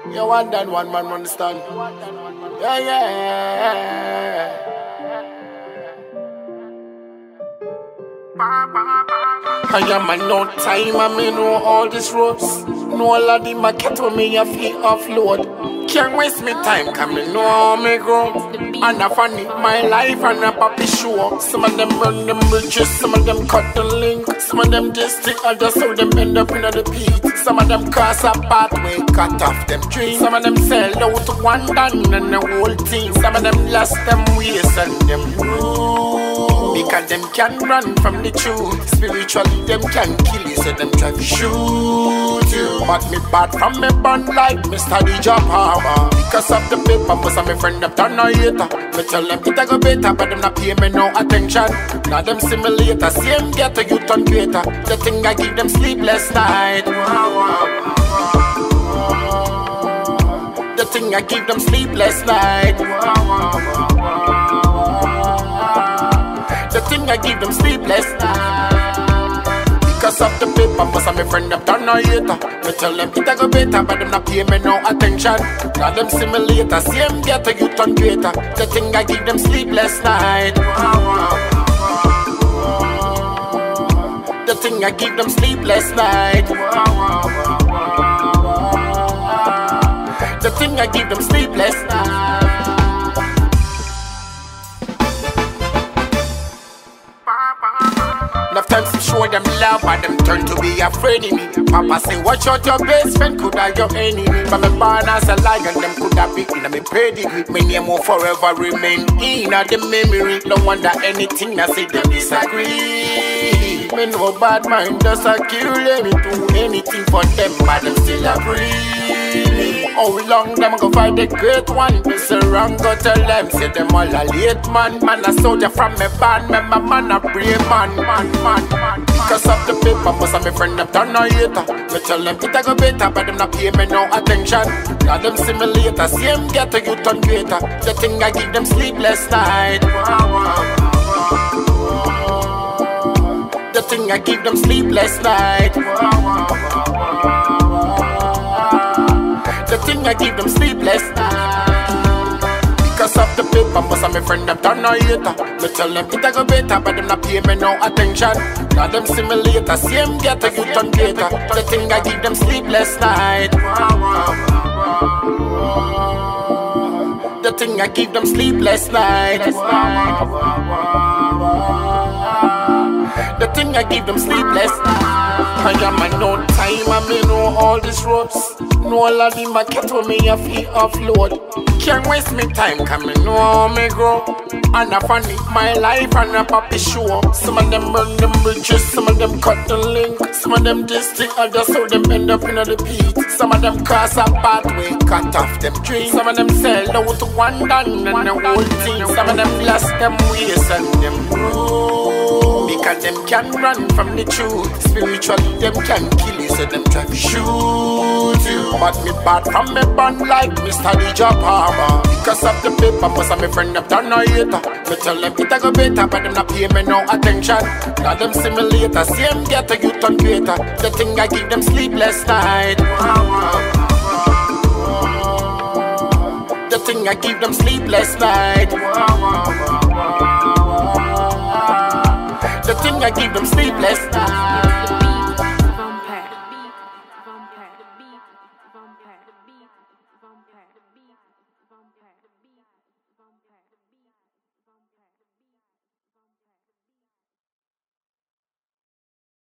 You want that one man understand? Yeah, yeah. I am a no time, I me know all these roads. Know all of the market with me a fee offload. Can't waste me time, come me know how me grow. And I funny my life and a poppy show. Some of them burn them bridges, some of them cut the link. Some of them just stick, I just saw them end up in the pit. Some of them cross a pathway, cut off them trees. Some of them sell out to one done and the whole team. Some of them lost them ways and them rules. Because them can run from the truth. Spiritually them can kill you, so them try to shoot you. But me bad from me band like Mr. DJ Power. Because of the paper, most of my friend them turn a hater. Me tell them it a go better, but them not pay me no attention. Now them simulator, same get a youth on greater. The thing I give them sleepless night. The thing I give them sleepless night. The thing I give them sleepless night. Because of the paper, most of my friend them turn a hater. Me tell them it a go better, but them not pay me no attention. Now them simulator, same get a youth on greater. The thing I give them sleepless night. The thing I give them sleepless night. The thing I give them sleepless night. Enough times to show them love, but them turn to be afraid of me. Papa say, watch out your best friend, could have your enemy. But me born as a lion, them could have been in me pedigree. My name will forever remain in the memory. No wonder anything I say them disagree. Me no bad mind, just a kill them. Me do anything for them, but them still agree. How long them go fight the great one? Mr. Wrong go tell them, say them all a late man. Man a soldier from me band, me my man a brave man. Because of the paper, most of my friend them turn a hater. Me tell them it a go better, but them not pay me no attention. Now them simulator, same get a youth on greater. The thing I give them sleepless night. The thing I give them sleepless night. The thing I give them sleepless night. Because of the paper, most of my friend them turn a hater. Me tell them it a go better, but them not pay me no attention. Now them simulator, same get a youth on greater. The thing I give them sleepless night. The thing I give them sleepless night. The thing I give them sleepless night. I am a no time, I me know all these roads. Know all of the market with me a fee offload. Can't waste me time, cause me know how me grow. And I funny my life and a poppy show. Some of them burn them bridges, some of them cut the link. Some of them just stick, I just saw them end up in the pit. Some of them cross a pathway, cut off them trees. Some of them sell out to one done and the whole team. Some of them lost them ways and them rules. Because them can run from the truth. Spiritually them can kill you, so them try to shoot you. But me bad from me band like Mr. DJ Power. Because of the paper, most of my friend them turn a hater. Me tell them it a go better, but them not pay me no attention. Now them simulator, same get a youth on greater. The thing I give them sleepless night. The thing I give them sleepless night. The thing I give them sleepless night. Vampire.